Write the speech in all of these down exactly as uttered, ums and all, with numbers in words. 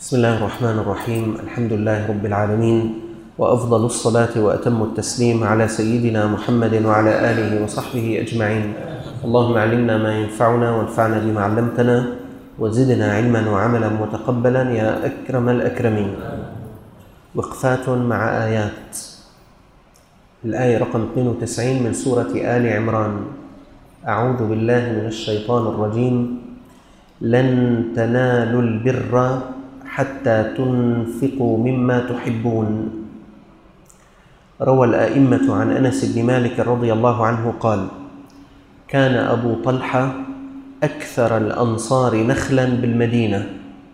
بسم الله الرحمن الرحيم. الحمد لله رب العالمين، وأفضل الصلاة وأتم التسليم على سيدنا محمد وعلى آله وصحبه أجمعين. اللهم علمنا ما ينفعنا وانفعنا بما علمتنا وزدنا علما وعملا متقبلا يا أكرم الأكرمين. وقفات مع آيات. الآية رقم اثنين وتسعين من سورة آل عمران. أعوذ بالله من الشيطان الرجيم. لن تنالوا البر حتى تنفقوا مما تحبون. روى الأئمة عن أنس بن مالك رضي الله عنه قال: كان أبو طلحة أكثر الأنصار نخلا بالمدينة،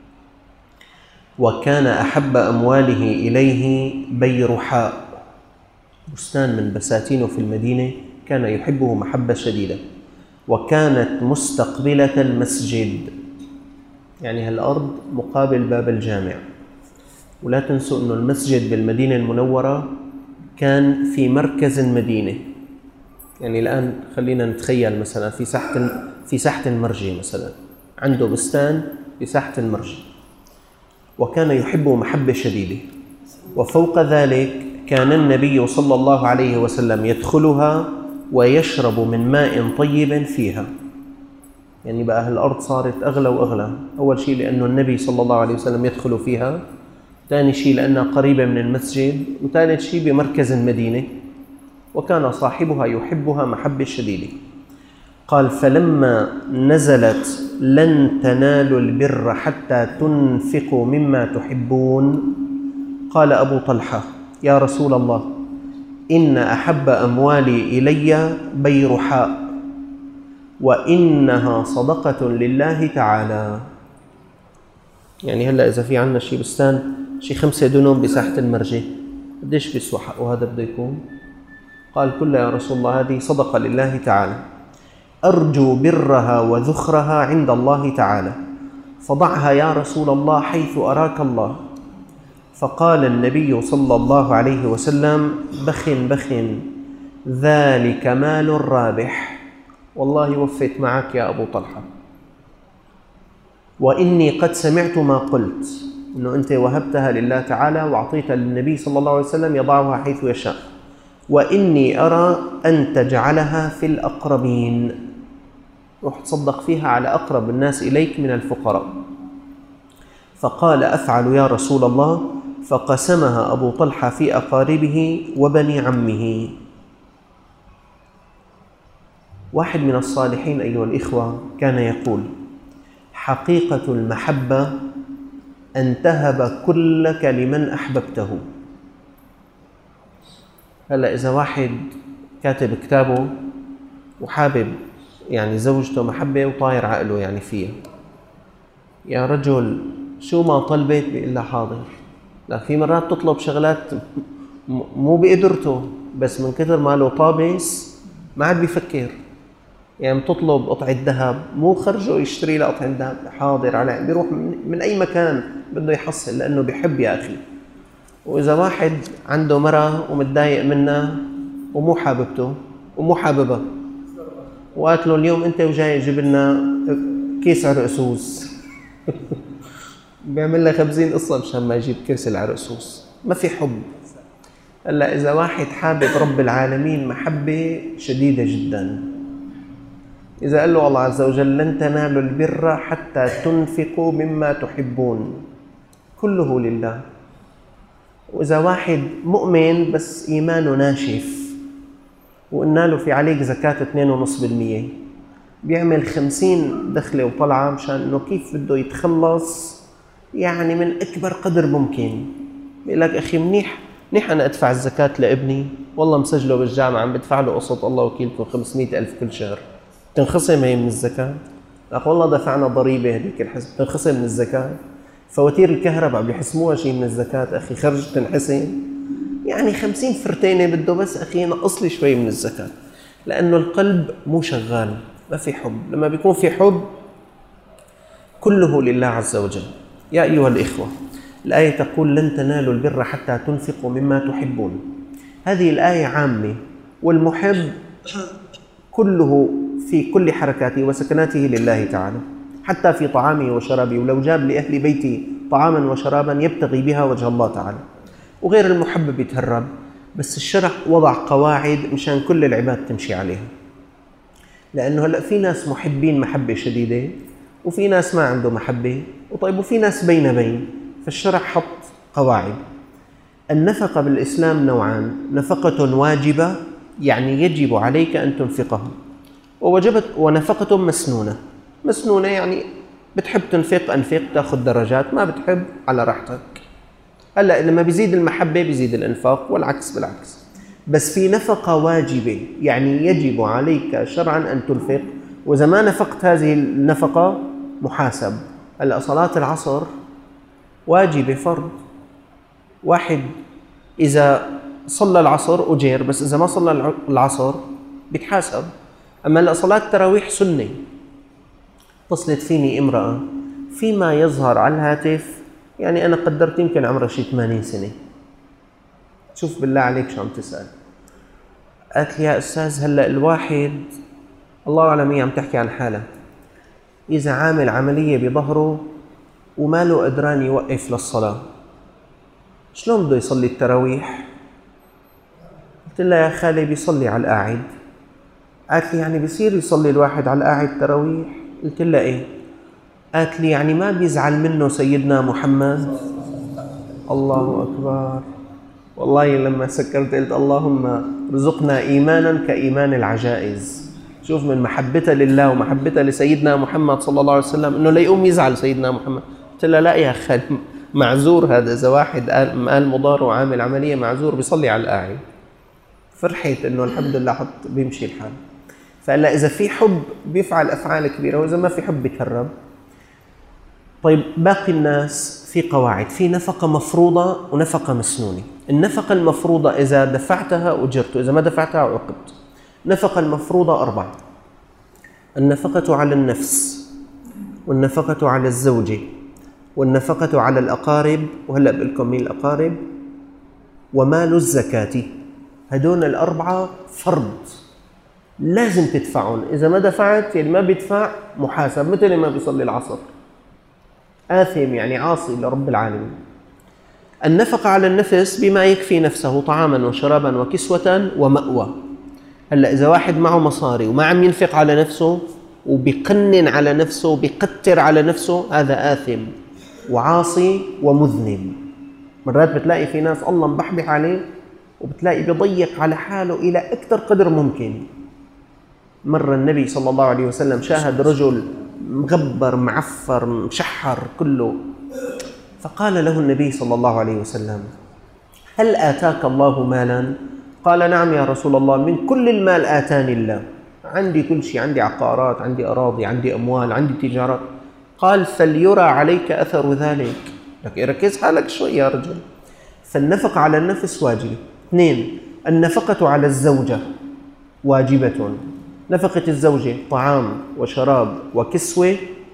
وكان أحب أمواله إليه بيرحاء، بستان من بساتينه في المدينة كان يحبه محبة شديدة، وكانت مستقبلة المسجد، يعني هالأرض مقابل باب الجامع. ولا تنسوا أنه المسجد بالمدينة المنورة كان في مركز المدينة. يعني الآن خلينا نتخيل مثلا في ساحة في ساحة المرجي مثلا، عنده بستان في ساحة المرجي، وكان يحبه محبة شديدة. وفوق ذلك كان النبي صلى الله عليه وسلم يدخلها ويشرب من ماء طيب فيها. يعني بقى هالأرض صارت أغلى وأغلى. أول شيء لأنه النبي صلى الله عليه وسلم يدخل فيها، ثاني شيء لأنها قريبة من المسجد، وثالث شيء بمركز المدينة، وكان صاحبها يحبها محبة شديدة. قال: فلما نزلت لن تنالوا البر حتى تنفقوا مما تحبون، قال أبو طلحة: يا رسول الله، إن أحب أموالي إلي بيرحاء، وإنها صدقة لله تعالى. يعني هلأ إذا في عنا شي بستان شي خمسة دنم بساحة المرجي، قديش بيسوى حقه هذا بده يكون؟ قال: كلها يا رسول الله هذه صدقة لله تعالى، أرجو برها وذخرها عند الله تعالى، فضعها يا رسول الله حيث أراك الله. فقال النبي صلى الله عليه وسلم: بخ بخ، ذلك مال رابح، والله وفيت معك يا أبو طلحة، وإني قد سمعت ما قلت، أنه أنت وهبتها لله تعالى وأعطيتها للنبي صلى الله عليه وسلم يضعها حيث يشاء، وإني أرى أن تجعلها في الأقربين، روح تصدق فيها على أقرب الناس إليك من الفقراء. فقال: أفعل يا رسول الله. فقسمها أبو طلحة في أقاربه وبني عمه. واحد من الصالحين أيها الإخوة كان يقول: حقيقة المحبة أن تهب كلك لمن أحببته. هلأ إذا واحد كاتب كتابه وحابب يعني زوجته محبة وطاير عقله يعني فيها، يا رجل شو ما طلبت بيقول لها حاضر. لا، في مرات تطلب شغلات مو بقدرته، بس من كثر ما له طابس ما عاد بيفكر. يعني تطلب قطعة ذهب، مو خرجه يشتري له قطعة ذهب، حاضر على بيروح من أي مكان بده يحصل، لأنه بيحب يا أخي. وإذا واحد عنده مرة ومتضايق منها ومو حاببته ومو حاببها، وقالت له: اليوم أنت وجاي جيب لنا كيس عرقسوس بيعمل لها خمسين قصة مشان ما يجيب كيس العرقسوس. ما في حب. هلا إذا واحد حابب رب العالمين محبة شديدة جدا، إذا قال له الله عز وجل: لن تنالوا البر حتى تنفقوا مما تحبون، كله لله. وإذا واحد مؤمن بس إيمانه ناشف وقلنا له في عليك زكاة اثنين فاصلة خمسة بالمئة، بيعمل خمسين دخلة وطلعة مشان إنه كيف بده يتخلص يعني من أكبر قدر ممكن. بيقول لك: أخي منيح منيح أنا أدفع الزكاة لابني، والله مسجله بالجامعة عم بدفع له قسط الله وكيلكم خمسمئة ألف كل شهر، تنخصم هي من الزكاة؟ لك والله دفعنا ضريبة هذيك الحسب، تنخصم من الزكاة؟ فواتير الكهرباء بيحسموها شيء من الزكاة أخي، خرج تنحسم؟ يعني خمسين فرتينة بده بس أخي نقص لي شوي من الزكاة، لأنه القلب مو شغال، ما في حب. لما بيكون في حب كله لله عز وجل. يا أيها الإخوة، الآية تقول: لن تنالوا البر حتى تنفقوا مما تحبون. هذه الآية عامة، والمحب كله في كل حركاته وسكناته لله تعالى، حتى في طعامه وشرابه. ولو جاب لأهل بيتي طعاما وشرابا يبتغي بها وجه الله تعالى. وغير المحبب يتهرب، بس الشرع وضع قواعد مشان كل العباد تمشي عليها. لأنه هلأ في ناس محبين محبة شديدة، وفي ناس ما عنده محبة، وطيب وفي ناس بين بين، فالشرع حط قواعد. النفقة بالإسلام نوعان: نفقة واجبة يعني يجب عليك أن تنفقها، ووجبت ونفقة مسنونة. مسنونة يعني بتحب تنفق أنفق، تأخذ درجات، ما بتحب على راحتك. هلا لما بيزيد المحبة بيزيد الإنفاق، والعكس بالعكس. بس في نفقة واجبة يعني يجب عليك شرعا أن تنفق، وإذا ما نفقت هذه النفقة محاسب. هلا صلاة العصر واجبة فرض، واحد إذا صلى العصر أجير، بس إذا ما صلى العصر بيتحاسب. أما هلا صلاة التراويح سنة. اتصلت فيني امرأة فيما يظهر على الهاتف، يعني أنا قدرت يمكن عمرها شي ثمانين سنة. شوف بالله عليك شو عم تسأل. قالت لي: يا أستاذ هلأ الواحد الله أعلم هي عم تحكي عن حالها، إذا عامل عملية بظهره وما له قدران يوقف للصلاة، شلون بده يصلي التراويح؟ قلت لها: يا خالي بيصلي على القاعد. قالت لي: يعني بيصير يصلي الواحد على القاعد تراويح؟ قلت لها: إيه. قالت لي: يعني ما بيزعل منه سيدنا محمد؟ الله أكبر. والله لما سكرت قلت: اللهم رزقنا إيمانا كإيمان العجائز. شوف من محبتها لله ومحبتها لسيدنا محمد صلى الله عليه وسلم إنه لا يقوم يزعل سيدنا محمد. قلت لها: لا يا خالي، معذور هذا، إذا واحد قال مضار وعامل عملية معذور بيصلي على القاعد. فرحت إنه الحمد لله حط بيمشي الحال. فإلا إذا في حب بيفعل أفعال كبيرة، وإذا ما في حب بيتهرب. طيب باقي الناس في قواعد، في نفقة مفروضة ونفقة مسنونة. النفقة المفروضة إذا دفعتها أجرت، إذا ما دفعتها عوقبت. النفقة المفروضة أربعة: النفقة على النفس، والنفقة على الزوجة، والنفقة على الأقارب، وهلأ بقول لكم مين الأقارب، ومال الزكاة. هدول الأربعة فرض لازم تدفعون. إذا ما دفعت اللي ما بيدفع محاسب، مثل ما بيصلي العصر آثم يعني عاصي لرب العالمين. النفقة على النفس بما يكفي نفسه طعاما وشرابا وكسوة ومأوى. هلا إذا واحد معه مصاري وما عم ينفق على نفسه وبيقنن على نفسه وبيقتر على نفسه، هذا آثم وعاصي ومذنب. مرات بتلاقي في ناس الله مبحبح عليه وبتلاقي بيضيق على حاله إلى أكثر قدر ممكن. مرة النبي صلى الله عليه وسلم شاهد رجل مغبر معفر مشحر كله، فقال له النبي صلى الله عليه وسلم: هل آتاك الله مالا؟ قال: نعم يا رسول الله، من كل المال آتاني الله، عندي كل شيء، عندي عقارات، عندي أراضي، عندي أموال، عندي تجارات. قال: فليرى عليك أثر ذلك. لك ركز حالك شوي يا رجل. فالنفقة على النفس واجبة. اثنين: النفقة على الزوجة واجبة. نفقة الزوجة طعام وشراب وكسوة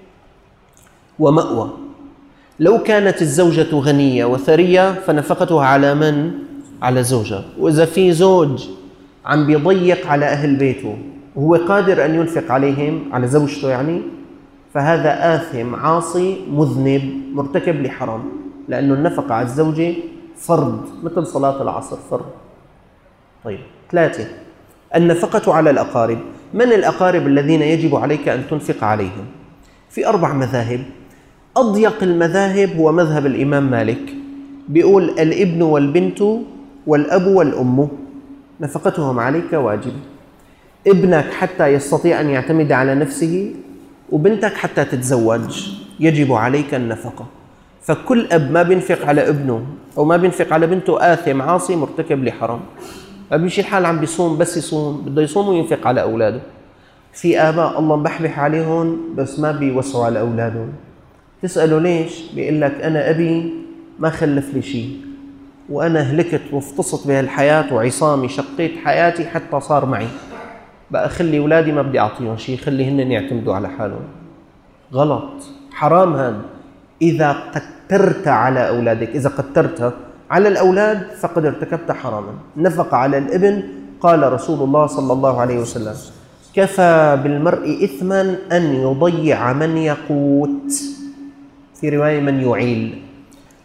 ومأوى. لو كانت الزوجة غنية وثرية فنفقتها على من؟ على زوجها. وإذا في زوج عم بيضيق على أهل بيته وهو قادر أن ينفق عليهم، على زوجته يعني، فهذا آثم عاصي مذنب مرتكب لحرام، لأنه النفقة على الزوجة فرض مثل صلاة العصر فرض. طيب ثلاثة: النفقة على الأقارب. من الأقارب الذين يجب عليك أن تنفق عليهم؟ في أربع مذاهب. أضيق المذاهب هو مذهب الإمام مالك، بيقول الابن والبنت والأب والأم نفقتهم عليك واجبة. ابنك حتى يستطيع أن يعتمد على نفسه، وبنتك حتى تتزوج يجب عليك النفقة. فكل أب ما بينفق على ابنه أو ما بينفق على بنته آثم عاصي مرتكب لحرام. ما بيمشي الحال عم بيصوم، بس يصوم بده يصوم وينفق على أولاده. في آباء الله مبحبح عليهم بس ما بيوسعوا على أولادهم. تسأله ليش؟ بيقول لك أنا أبي ما خلف لي شيء، وأنا هلكت وافتصت بهالحياة وعصامي شقيت حياتي حتى صار معي، بقى خلي أولادي ما بدي أعطيهم شيء، خلي هن يعتمدوا على حالهم. غلط، حرام هذا. إذا قترت على أولادك، إذا قترت على الأولاد فقد ارتكبت حراما. نفقة على الابن، قال رسول الله صلى الله عليه وسلم: كفى بالمرء إثما أن يضيع من يقوت، في رواية من يعيل.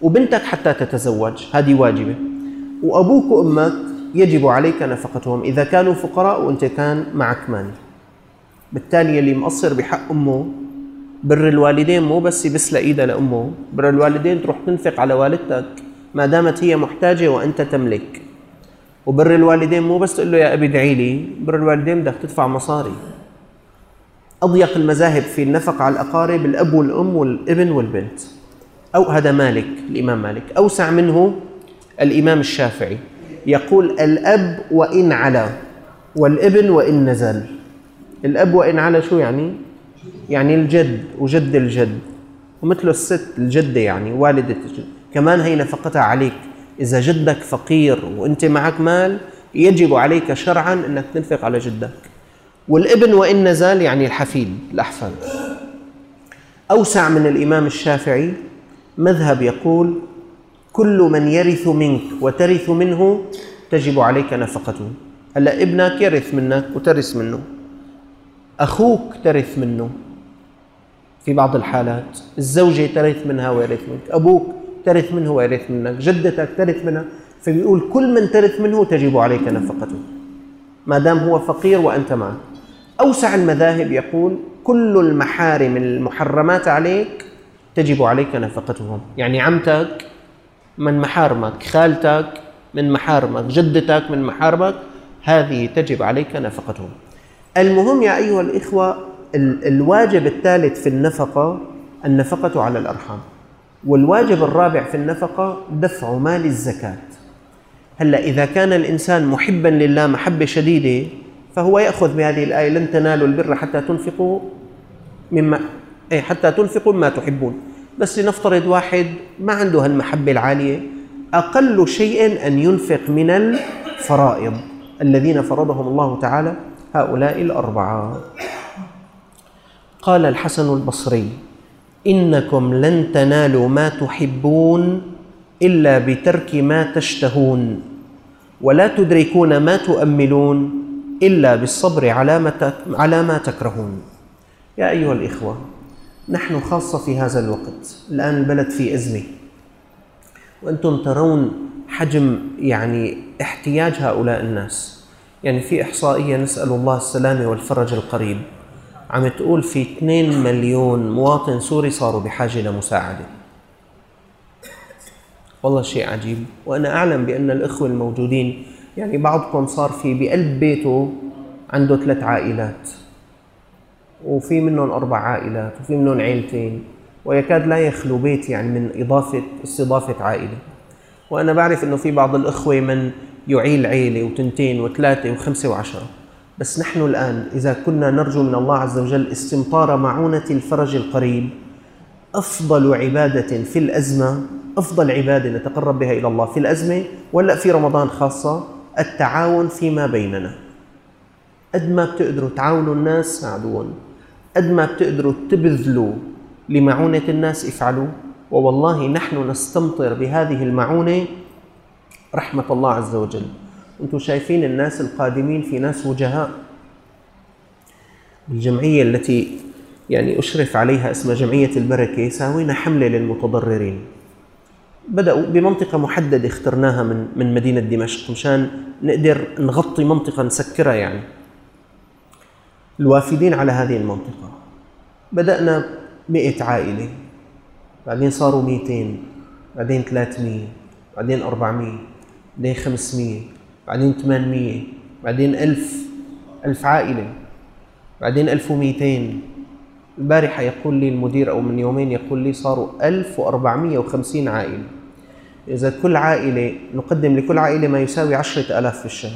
وبنتك حتى تتزوج، هذه واجبة. وأبوك وأمك يجب عليك نفقتهم إذا كانوا فقراء وأنت كان معك مال. بالتالي اللي مقصر بحق أمه، بر الوالدين مو بس يبس لإيدها لأمه، بر الوالدين تروح تنفق على والدتك ما دامت هي محتاجة وأنت تملك. وبر الوالدين مو بس تقول له يا أبي ادعي لي، بر الوالدين بدك تدفع مصاري. أضيق المذاهب في النفقة على الأقارب الأب والأم والابن والبنت، أو هذا مالك الإمام مالك. أوسع منه الإمام الشافعي، يقول الأب وإن علا والابن وإن نزل. الأب وإن علا شو يعني؟ يعني الجد وجد الجد، ومثل الست الجدة يعني والدة الجد، كمان هي نفقتها عليك. إذا جدك فقير وأنت معك مال يجب عليك شرعا أنك تنفق على جدك. والابن وإن نزل يعني الحفيد الأحفاد. أوسع من الإمام الشافعي مذهب يقول كل من يرث منك وترث منه تجب عليك نفقته. هلا ابنك يرث منك وترث منه، أخوك ترث منه في بعض الحالات، الزوجة ترث منها ويرث منك، أبوك ترث منه ويرث منك، جدتك ترث منها. فبيقول كل من ترث منه تجب عليك نفقته ما دام هو فقير وأنت معه. أوسع المذاهب يقول كل المحارم المحرمات عليك تجب عليك نفقتهم، يعني عمتك من محارمك، خالتك من محارمك، جدتك من محارمك، هذه تجب عليك نفقتهم. المهم يا أيها الإخوة، الواجب الثالث في النفقة النفقة على الأرحام، والواجب الرابع في النفقة دفع مال الزكاة. هلا إذا كان الإنسان محبا لله محبة شديدة فهو يأخذ بهذه الآية لن تنالوا البر حتى تنفقوا مما أي حتى تنفقوا مما تحبون. بس لنفترض واحد ما عنده هالمحبة العالية، أقل شيء أن ينفق من الفرائض الذين فرضهم الله تعالى هؤلاء الأربعة. قال الحسن البصري إنكم لن تنالوا ما تحبون إلا بترك ما تشتهون، ولا تدركون ما تؤملون إلا بالصبر على ما تكرهون. يا أيها الإخوة، نحن خاصة في هذا الوقت الآن البلد في أزمة، وأنتم ترون حجم يعني احتياج هؤلاء الناس. يعني في إحصائية نسأل الله السلامة والفرج القريب عم تقول في اثنين مليون مواطن سوري صاروا بحاجة لمساعدة. والله شيء عجيب. وأنا أعلم بأن الإخوة الموجودين يعني بعضكم صار في بقلب بيته عنده ثلاث عائلات، وفي منهم أربع عائلات، وفي منهم عائلتين، ويكاد لا يخلو بيت يعني من إضافة استضافة عائلة. وأنا بعرف أنه في بعض الإخوة من يعيل عائلة وتنتين وثلاثة وخمسة وعشرة. بس نحن الآن إذا كنا نرجو من الله عز وجل استمطار معونة الفرج القريب، أفضل عبادة في الأزمة، أفضل عبادة نتقرب بها إلى الله في الأزمة ولا في رمضان خاصة، التعاون فيما بيننا. قد ما بتقدروا تعاونوا الناس ساعدوهم، قد ما بتقدروا تبذلوا لمعونة الناس افعلوا. ووالله نحن نستمطر بهذه المعونة رحمة الله عز وجل. أنتم شايفين الناس القادمين، في ناس وجهاء. الجمعية التي يعني أشرف عليها اسمها جمعية البركة، ساوينا حملة للمتضررين. بدأوا بمنطقة محددة اخترناها من من مدينة دمشق مشان نقدر نغطي منطقة نسكرها. يعني الوافدين على هذه المنطقة بدأنا مئة عائلة، بعدين صاروا مئتين، بعدين ثلاثمئة، بعدين أربعمئة، بعدين خمسمئة، بعدين ثمانمئة، بعدين ألف، ألف عائلة، بعدين ألف ومئتين. البارحة يقول لي المدير أو من يومين يقول لي صاروا ألف وأربعمئة وخمسين عائلة. إذا كل عائلة نقدم لكل عائلة ما يساوي عشرة آلاف في الشهر،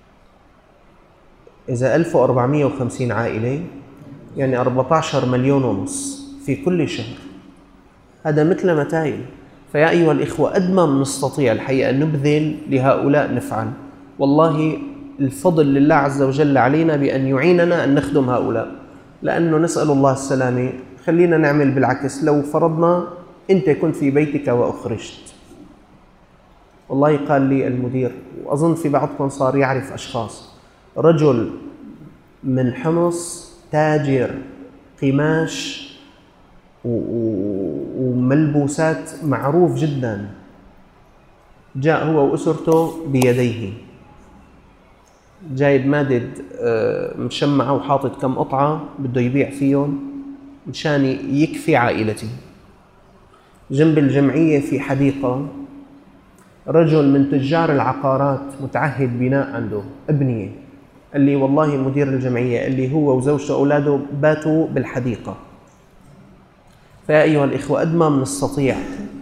إذا ألف وأربعمئة وخمسين عائلة يعني أربعة عشر مليون ونص في كل شهر. هذا مثل متايل. فيا أيها الإخوة، قد ما بنستطيع الحقيقة نبذل لهؤلاء نفعل. والله الفضل لله عز وجل علينا بأن يعيننا أن نخدم هؤلاء، لأنه نسأل الله السلامة. خلينا نعمل بالعكس. لو فرضنا أنت كنت في بيتك وأخرجت، والله قال لي المدير، وأظن في بعضكم صار يعرف أشخاص، رجل من حمص تاجر قماش وملبوسات معروف جدا، جاء هو وأسرته بيديه، جايب مادد مشمعة وحاطط كم قطعة بده يبيع فيهم مشان يكفي عائلته. جنب الجمعية في حديقة رجل من تجار العقارات متعهد بناء عنده ابنية، قال لي والله مدير الجمعية قال لي هو وزوجته وأولاده باتوا بالحديقة. فيا أيها الإخوة، قد ما بنستطيع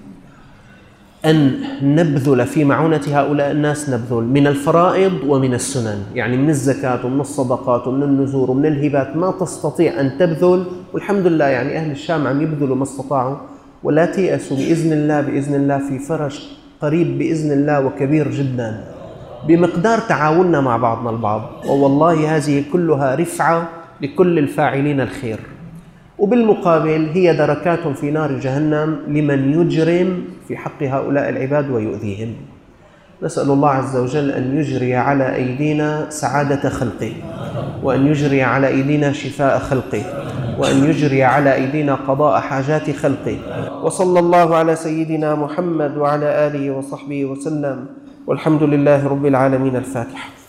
أن نبذل في معونة هؤلاء الناس نبذل من الفرائض ومن السنن، يعني من الزكاة ومن الصدقات ومن النذور ومن الهبات ما تستطيع أن تبذل. والحمد لله يعني أهل الشام عم يبذلوا ما استطاعوا، ولا تيأسوا بإذن الله. بإذن الله في فرج قريب بإذن الله وكبير جدا بمقدار تعاوننا مع بعضنا البعض، ووالله هذه كلها رفعة لكل الفاعلين الخير. وبالمقابل هي دركات في نار جهنم لمن يجرم في حق هؤلاء العباد ويؤذيهم. نسأل الله عز وجل أن يجري على أيدينا سعادة خلقه، وأن يجري على أيدينا شفاء خلقه، وأن يجري على أيدينا قضاء حاجات خلقه. وصلى الله على سيدنا محمد وعلى آله وصحبه وسلم، والحمد لله رب العالمين. الفاتحة.